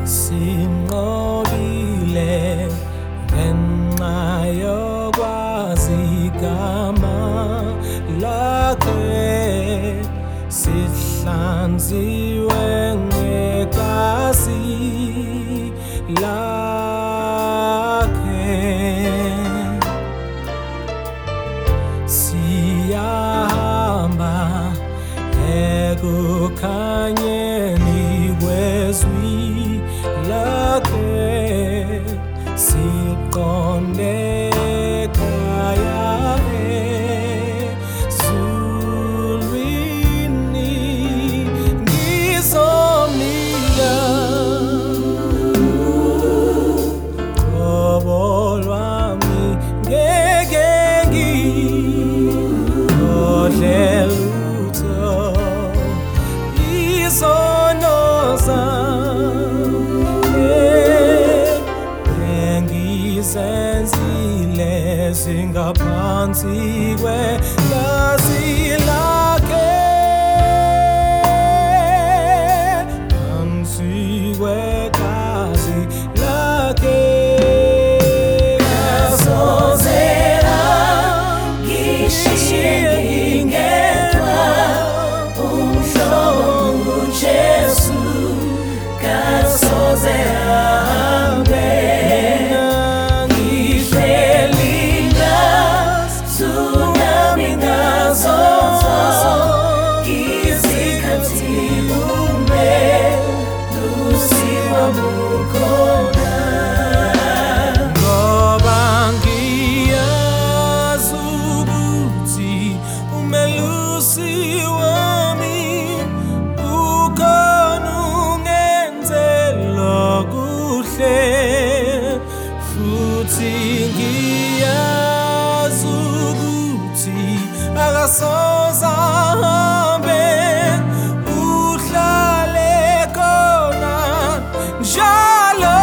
sinqobile ngenxa yokwazi igama lakhe, sihlanziwe ngegazi lakhe, siyahamba ekukhanyeni kwezwi lakhe, siqonde ekhaya ezulwini. Ngizomnika uqobo lwami, ngeke ngikhohlwe lutho, izono zami engizenzile zingaphansi kwegazi lakhe, phansi kwegazi lakhe. Futhi ngiyazi ukuthi akasoze ahambe, uhlale khona njalo.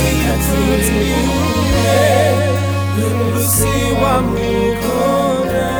See what we could